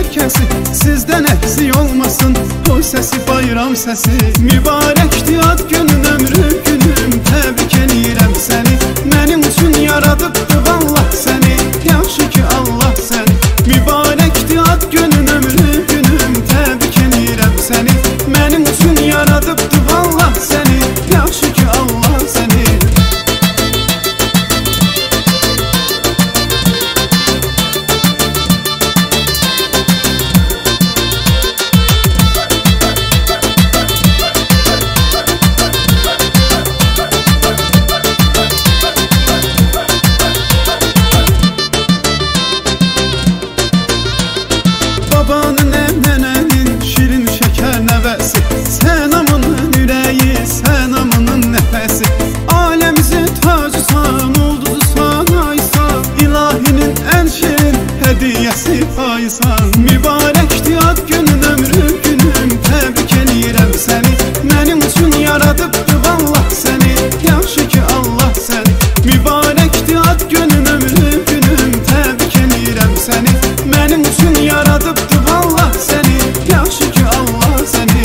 hər kəsi, sizdən əksi olmasın o səsi, bayram səsi. Mübarəkdir ad günün, ömrü günüm, təbrik eləyirəm səni. Mənim üçün yaradıbdı vallah səni, yaxşı ki Allah səni. Mübarəkdir ad günün, ömrü günüm, təbrik eləyirəm səni. Mənim üçün yaradıbdı vallah səni, yaxşı ki Allah səni. Babanın, əmnənənin, şirin şəkər nəvəsi, sən amının ürəyi, sən amının nəfəsi. Aləmizin tacısan, ulduzusan, aysan, ilahinin ən şirin hədiyyəsi paysan. Mübarəkdir ad günün, ömrü günüm, təbrik eləyirəm səni. Mənim üçün yaradıbdı vallah səni, yaxşı ki Allah səni. Mübarəkdir ad günün, ömrü günüm, təbrik eləyirəm səni. Mənim üçün yaradıbdı vallah səni, yaxşı ki Allah səni.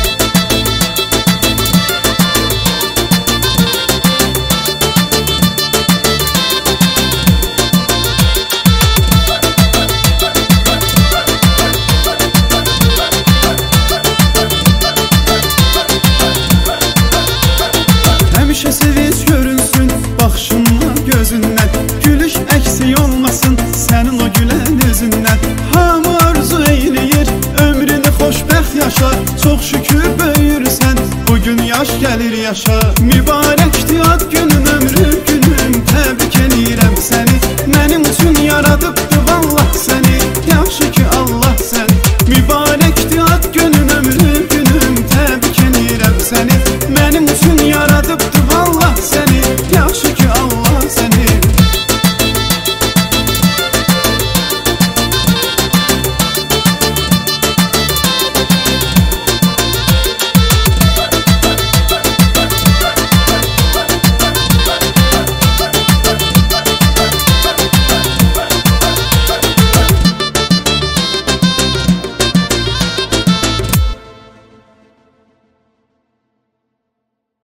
Həmişə sevinç görünsün baxışından, gözündən, gülüş əksik olmasın sənin o gülən üzündən. Hamı arzu eyləyir, ömrünü xoşbəxt yaşa, çox şükür böyürsən, bugün yaş gəlir yaşa. Mübarək